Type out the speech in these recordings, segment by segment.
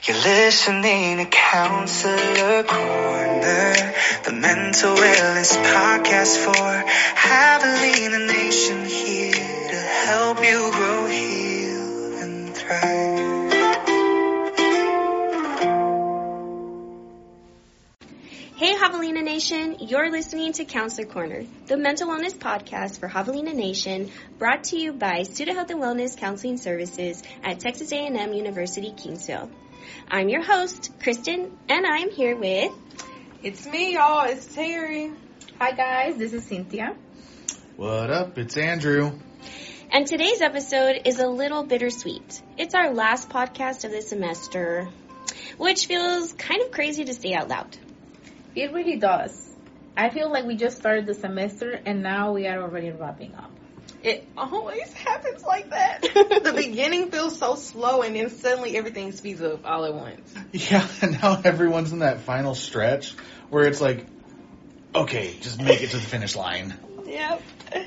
You're listening to Counselor Corner, the mental wellness podcast for Javelina Nation, here to help you grow, heal, and thrive. Hey Javelina Nation, you're listening to Counselor Corner, the mental wellness podcast for Javelina Nation, brought to you by Student Health and Wellness Counseling Services at Texas A&M University, Kingsville. I'm your host, Kristen, and I'm here with... It's me, y'all. It's Terry. Hi, guys. This is Cynthia. What up? It's Andrew. And today's episode is a little bittersweet. It's our last podcast of the semester, which feels kind of crazy to say out loud. It really does. I feel like we just started the semester, and now we are already wrapping up. It always happens like that. The beginning feels so slow, and then suddenly everything speeds up all at once. Yeah, and now everyone's in that final stretch where it's like, okay, just make it to the finish line. Yep.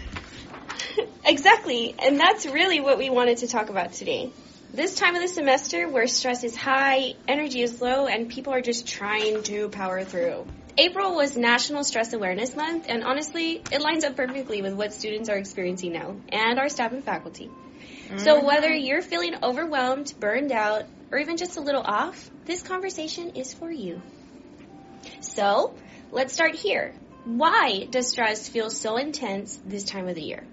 Exactly, and that's really what we wanted to talk about today. This time of the semester where stress is high, energy is low, and people are just trying to power through. April was National Stress Awareness Month, and honestly, it lines up perfectly with what students are experiencing now, and our staff and faculty. Mm-hmm. So whether you're feeling overwhelmed, burned out, or even just a little off, this conversation is for you. So, let's start here. Why does stress feel so intense this time of the year?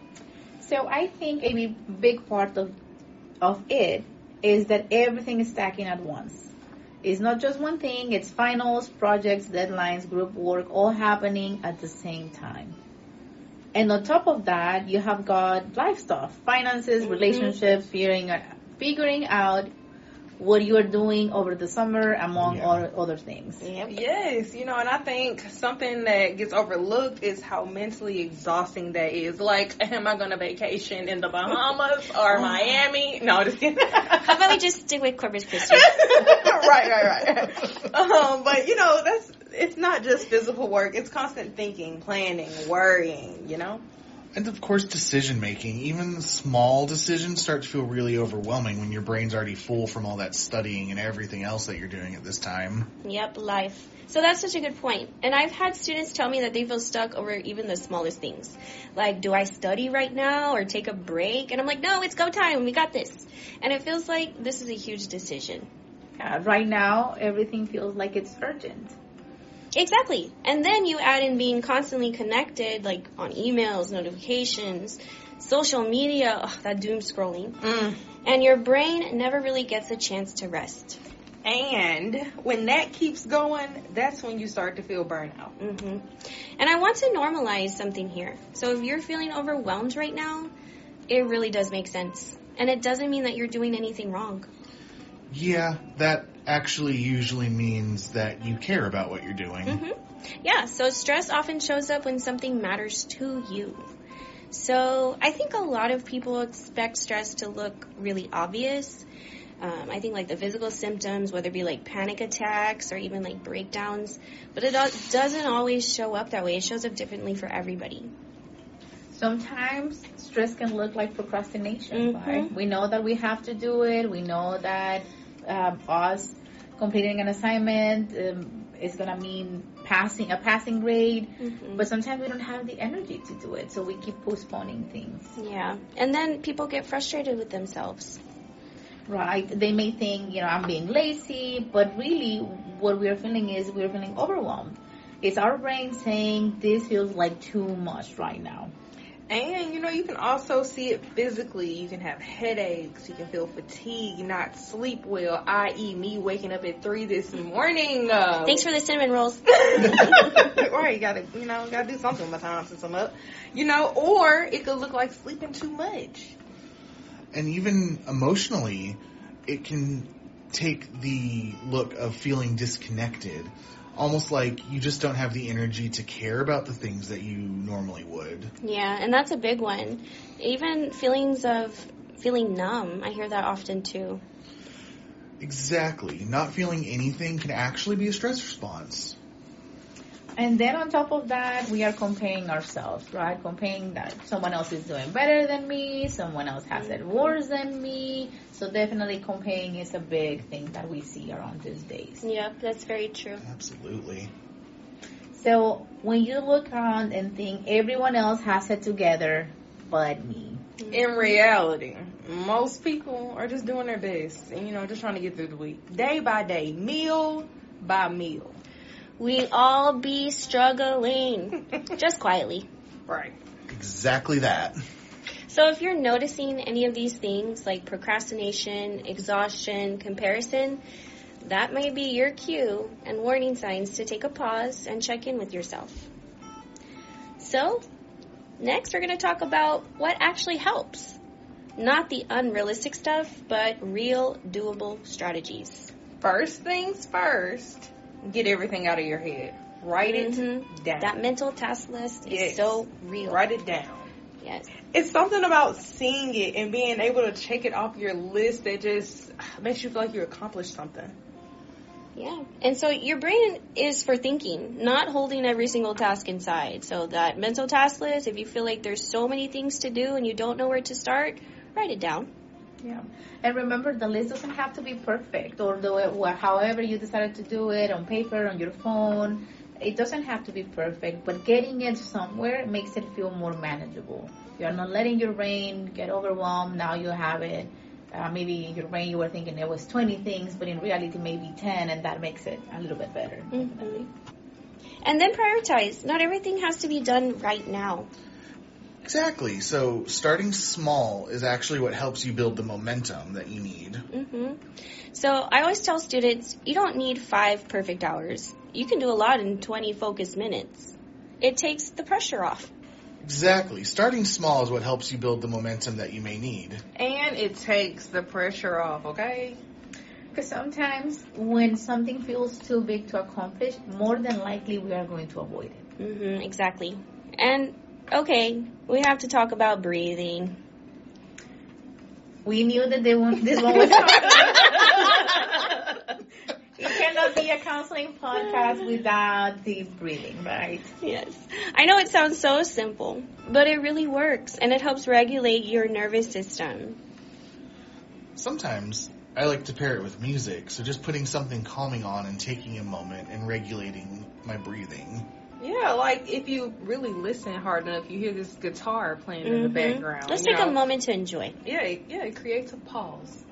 So I think a big part of it is that everything is stacking at once. It's not just one thing, it's finals, projects, deadlines, group work, all happening at the same time. And on top of that, you have got life stuff, finances, relationships, figuring out what you are doing over the summer, among other things. Yep. Yes, and I think something that gets overlooked is how mentally exhausting that is. Like, am I going to vacation in the Bahamas or Miami? No, just kidding. How about we just stick with Corpus Christi? Right. But, it's not just physical work. It's constant thinking, planning, worrying, And of course, decision making. Even small decisions start to feel really overwhelming when your brain's already full from all that studying and everything else that you're doing at this time. Yep, life. So that's such a good point. And I've had students tell me that they feel stuck over even the smallest things. Like, do I study right now or take a break? And I'm like, no, it's go time. We got this. And it feels like this is a huge decision. Right now, everything feels like it's urgent. Exactly. And then you add in being constantly connected, like on emails, notifications, social media, that doom scrolling. And your brain never really gets a chance to rest. And when that keeps going, that's when you start to feel burnout. Mm-hmm. And I want to normalize something here. So if you're feeling overwhelmed right now, it really does make sense. And it doesn't mean that you're doing anything wrong. Yeah, that actually usually means that you care about what you're doing. Mm-hmm. Yeah, so stress often shows up when something matters to you. So I think a lot of people expect stress to look really obvious. I think like the physical symptoms, whether it be like panic attacks or even like breakdowns, but it doesn't always show up that way. It shows up differently for everybody. Sometimes stress can look like procrastination, Mm-hmm. right? We know that we have to do it. We know that us completing an assignment is going to mean a passing grade, but sometimes we don't have the energy to do it, so we keep postponing things. Yeah, and then people get frustrated with themselves. Right. They may think, I'm being lazy, but really what we're feeling is we're feeling overwhelmed. It's our brain saying this feels like too much right now. And, you can also see it physically. You can have headaches. You can feel fatigue, not sleep well, i.e. me waking up at 3 this morning. Thanks for the cinnamon rolls. Right, you gotta do something with my time since I'm up. Or it could look like sleeping too much. And even emotionally, it can take the look of feeling disconnected. Almost like you just don't have the energy to care about the things that you normally would. Yeah, and that's a big one. Even feelings of feeling numb, I hear that often too. Exactly. Not feeling anything can actually be a stress response. And then on top of that, we are comparing ourselves, right? Comparing that someone else is doing better than me, someone else has it worse than me. So definitely comparing is a big thing that we see around these days. Yep, that's very true. Absolutely. So when you look around and think everyone else has it together but me. In reality, most people are just doing their best and, just trying to get through the week. Day by day, meal by meal. We all be struggling, just quietly. Right. Exactly that. So if you're noticing any of these things like procrastination, exhaustion, comparison, that may be your cue and warning signs to take a pause and check in with yourself. So, next we're going to talk about what actually helps. Not the unrealistic stuff, but real doable strategies. First things first, get everything out of your head. Write it down. That mental task list is so real. Write it down. Yes. It's something about seeing it and being able to check it off your list that just makes you feel like you accomplished something. Yeah. And so your brain is for thinking, not holding every single task inside. So that mental task list, if you feel like there's so many things to do and you don't know where to start, write it down. Yeah. And remember, the list doesn't have to be perfect, or however you decided to do it, on paper, on your phone. It doesn't have to be perfect, but getting it somewhere makes it feel more manageable. You're not letting your brain get overwhelmed. Now you have it. Maybe in your brain you were thinking there was 20 things, but in reality maybe 10, and that makes it a little bit better. Mm-hmm. And then prioritize. Not everything has to be done right now. Exactly. So starting small is actually what helps you build the momentum that you need. Mm-hmm. So I always tell students, you don't need 5 perfect hours. You can do a lot in 20 focused minutes. It takes the pressure off. Exactly. Starting small is what helps you build the momentum that you may need. And it takes the pressure off, okay? Because sometimes when something feels too big to accomplish, more than likely we are going to avoid it. Mm-hmm, exactly. And, okay, we have to talk about breathing. We knew that this one was hard. It cannot be a counseling podcast without deep breathing, right? Yes. I know it sounds so simple, but it really works, and it helps regulate your nervous system. Sometimes I like to pair it with music, so just putting something calming on and taking a moment and regulating my breathing. Yeah, like if you really listen hard enough, you hear this guitar playing in the background. Let's take a moment to enjoy. Yeah, it creates a pause.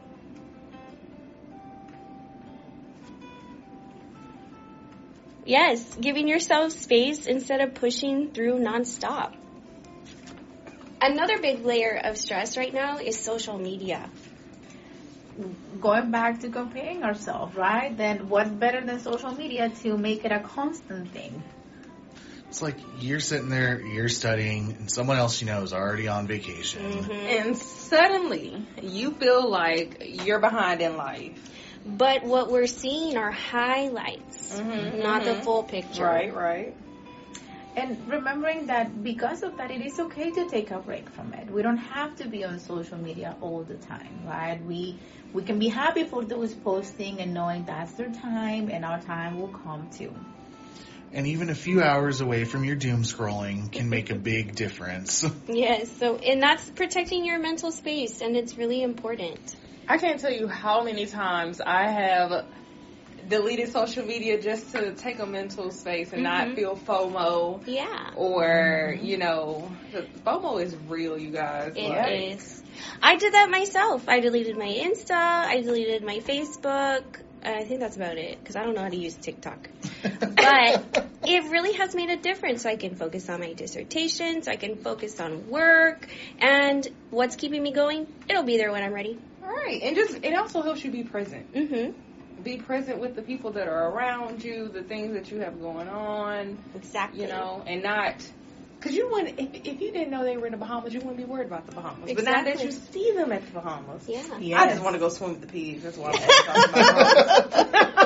Yes, giving yourself space instead of pushing through nonstop. Another big layer of stress right now is social media. Going back to comparing ourselves, right? Then what better than social media to make it a constant thing? It's like you're sitting there, you're studying, and someone else you know is already on vacation. Mm-hmm. And suddenly, you feel like you're behind in life. But what we're seeing are highlights, not the full picture. Right. And remembering that because of that, it is okay to take a break from it. We don't have to be on social media all the time, right? We can be happy for those posting and knowing that's their time and our time will come too. And even a few hours away from your doom scrolling can make a big difference. Yes, and that's protecting your mental space, and it's really important. I can't tell you how many times I have deleted social media just to take a mental space and not feel FOMO. Yeah. Or, FOMO is real, you guys. It is. I did that myself. I deleted my Insta. I deleted my Facebook. I think that's about it, because I don't know how to use TikTok. But it really has made a difference. So I can focus on my dissertation, so I can focus on work, and what's keeping me going, it'll be there when I'm ready. Right. And it also helps you be present. Mm-hmm. Be present with the people that are around you, the things that you have going on. Exactly. And not... Because you wouldn't, if you didn't know they were in the Bahamas, you wouldn't be worried about the Bahamas. Exactly. But now that you see them at the Bahamas, yeah. Yes. I just want to go swim with the pigs. That's why I'm talking about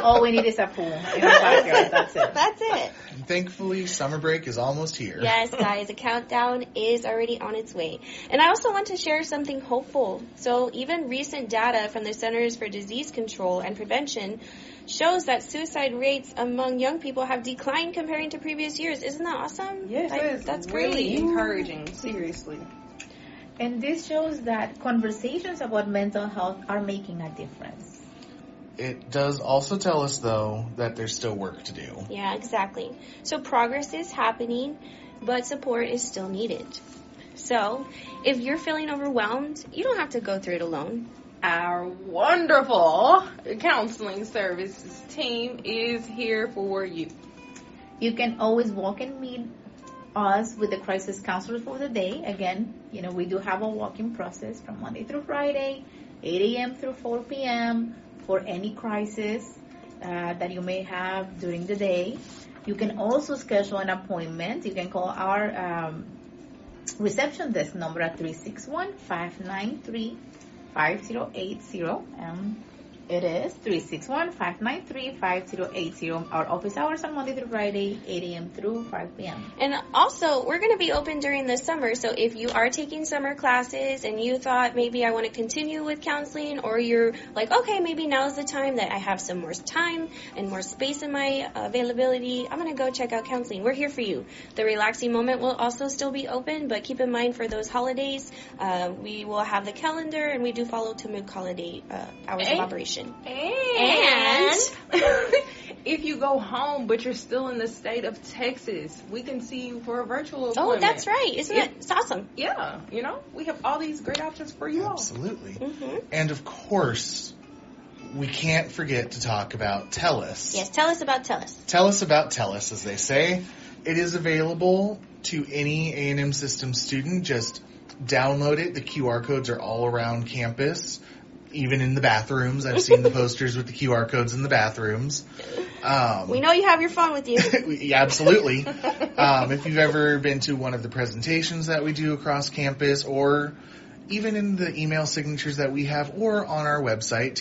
All we need is a pool in our backyard. That's it. That's it. And thankfully, summer break is almost here. Yes, guys, the countdown is already on its way. And I also want to share something hopeful. So even recent data from the Centers for Disease Control and Prevention shows that suicide rates among young people have declined comparing to previous years. Isn't that awesome? Yes, That's really great. encouraging. Seriously. And this shows that conversations about mental health are making a difference. It does also tell us, though, that there's still work to do. Yeah, exactly. So progress is happening, but support is still needed. So if you're feeling overwhelmed, you don't have to go through it alone. Our wonderful counseling services team is here for you. You can always walk and meet us with the crisis counselors for the day. Again, we do have a walk-in process from Monday through Friday, 8 a.m. through 4 p.m. for any crisis that you may have during the day. You can also schedule an appointment. You can call our reception desk number at 361-593-5080. It is 361-593-5080. Our office hours are Monday through Friday, 8 a.m. through 5 p.m. And also, we're going to be open during the summer. So if you are taking summer classes and you thought maybe I want to continue with counseling, or you're like, okay, maybe now's the time that I have some more time and more space in my availability, I'm going to go check out counseling. We're here for you. The Relaxing Moment will also still be open, but keep in mind for those holidays, we will have the calendar, and we do follow Timuc holiday hours of operation. And if you go home but you're still in the state of Texas, we can see you for a virtual appointment. Oh, that's right. Isn't it? It's awesome. Yeah, we have all these great options for you all. Absolutely. Mm-hmm. And of course, we can't forget to talk about TELUS. Yes, tell us about TELUS. Tell us about TELUS, as they say. It is available to any A&M Systems student. Just download it. The QR codes are all around campus. Even in the bathrooms. I've seen the posters with the QR codes in the bathrooms. We know you have your phone with you. Yeah, absolutely. If you've ever been to one of the presentations that we do across campus, or even in the email signatures that we have, or on our website,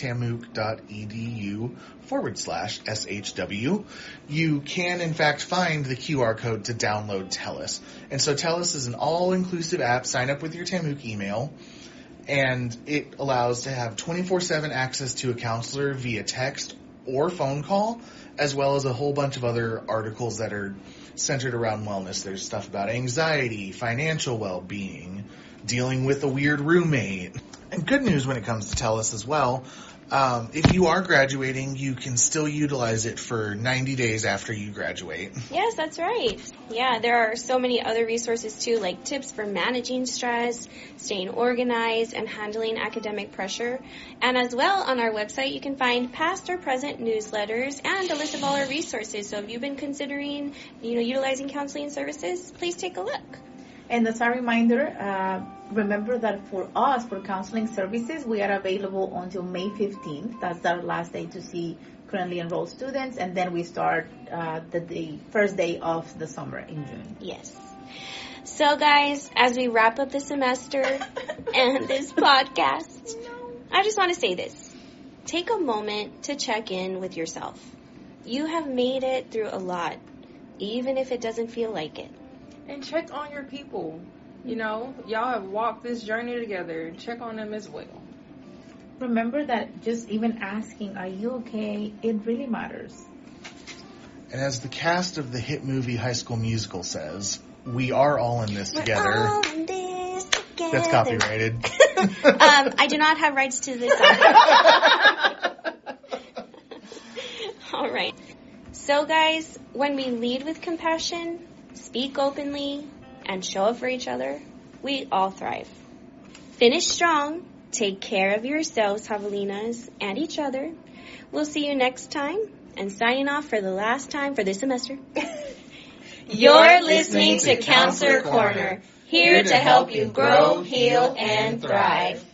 tamuc.edu/SHW, you can, in fact, find the QR code to download TELUS. And so TELUS is an all-inclusive app. Sign up with your Tamuc email. And it allows to have 24/7 access to a counselor via text or phone call, as well as a whole bunch of other articles that are centered around wellness. There's stuff about anxiety, financial well-being, dealing with a weird roommate. And good news when it comes to TELUS as well. If you are graduating, you can still utilize it for 90 days after you graduate. Yes, that's right. Yeah, there are so many other resources too, like tips for managing stress, staying organized, and handling academic pressure. And as well, on our website, you can find past or present newsletters and a list of all our resources. So if you've been considering, utilizing counseling services, please take a look. And as a reminder, remember that for us, for counseling services, we are available until May 15th. That's our last day to see currently enrolled students. And then we start the first day of the summer in June. Yes. So, guys, as we wrap up the semester and this podcast, I just want to say this. Take a moment to check in with yourself. You have made it through a lot, even if it doesn't feel like it. And check on your people. Y'all have walked this journey together. Check on them as well. Remember that just even asking, are you okay, it really matters. And as the cast of the hit movie High School Musical says, we are all in this together. We're all in this together. That's copyrighted. I do not have rights to this song. All right. So, guys, when we lead with compassion, speak openly, and show up for each other, we all thrive. Finish strong. Take care of yourselves, Javelinas, and each other. We'll see you next time. And signing off for the last time for this semester. You're listening to Counselor Corner, here to help you grow, heal, and thrive.